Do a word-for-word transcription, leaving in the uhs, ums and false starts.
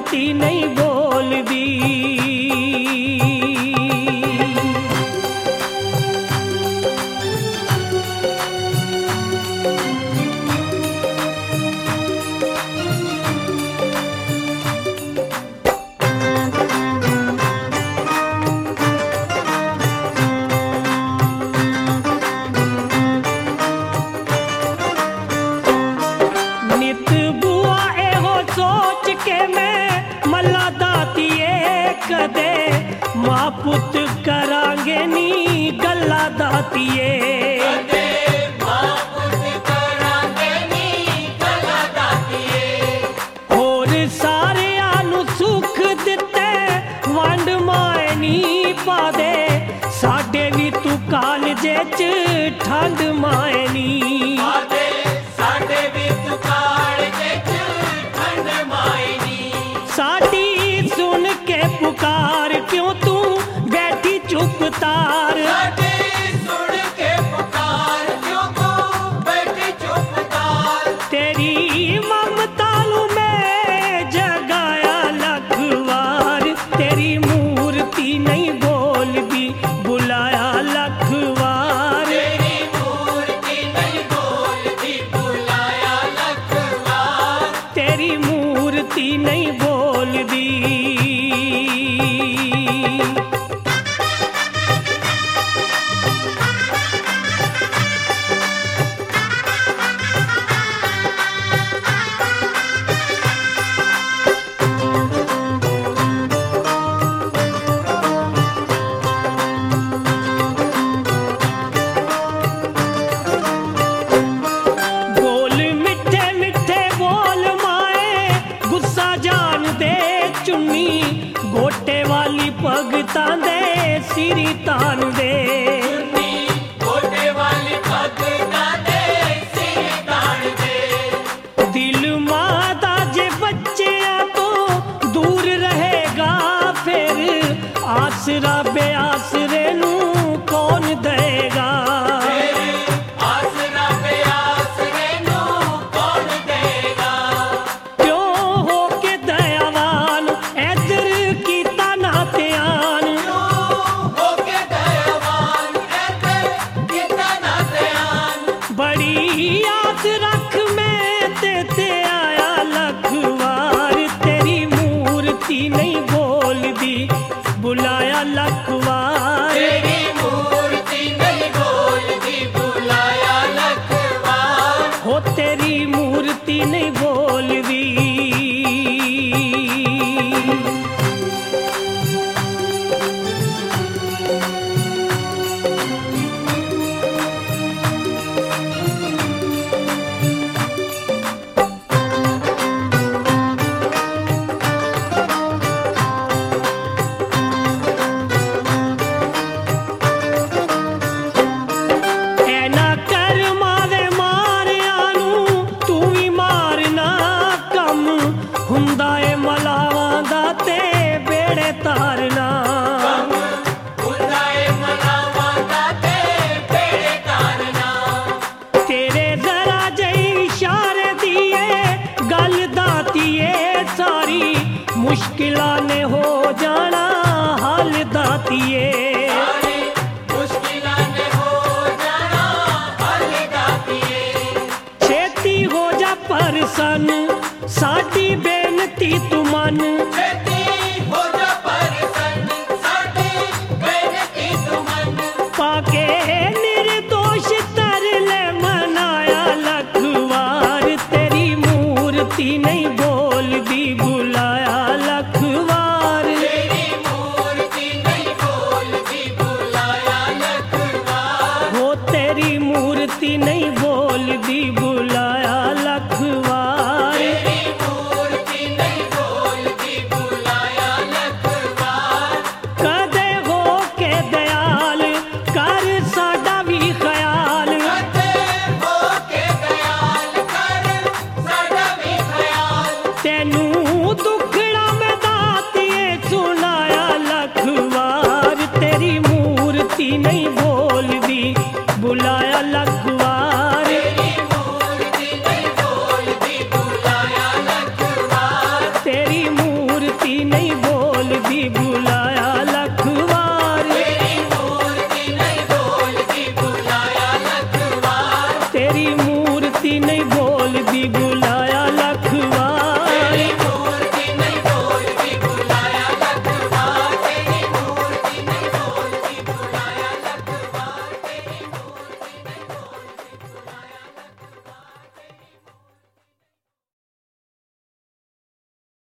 मूर्ति नहीं बोलदी। मां पुत करांगे नी गल्ला दातिए, मां पुत करांगे नी गल्ला दातिए। होर सारियां नू सुख दिते वंड माए नी पा दे, साडे भी तू कालजे च ठंड माए नी पा दे, साडे भी तू कालजे च ठंड माए नी। साडी सुन के पुकार क्यों तू बैठी चुप तार, साडी सुन के पुकार क्यों तू बैठी चुप तार। तेरी ममता लू मैं जगाया लखवार, तेरी मूर्ति नहीं बोलदी बुलाया लखवार, तेरी मूर्ति नहीं बोलदी बुलाया लखवार, तेरी मूर्ति नहीं बोलदी। गोटे वाली भगतां दे सिरी तान दे, गोटे वाली भगतां दे सिरी तान दे। दिल मादा जे बच्चियां तो दूर रहेगा फिर, आसरा बेआसरे नू कौन देगा, आसरा बेआसरे नू कौन देगा। क्यों हो के दयावान इधर कीता ना ध्यान, हो के दयावान इधर कीता ना ध्यान। बड़ी आस रख मैं ते ते आया लखवार, तेरी मूर्ति नहीं बोलदी बुलाया लखवार, तेरी मूर्ति नहीं बोलदी बुलाया लखवार, हो तेरी मूर्ति नहीं बोलदी। हुंदा ए मलावां दा ते बेड़े तारना, हुंदा ए मलावां दा ते बेड़े तारना। तेरे जरा जई इशारे दिए गल दातिए सारी, मुश्किलां ने हो जाना हल दातिए, सारी मुश्किलां ने हो जाना हल दातिए। छेती हो जा परसन साडी बेनती तू मन,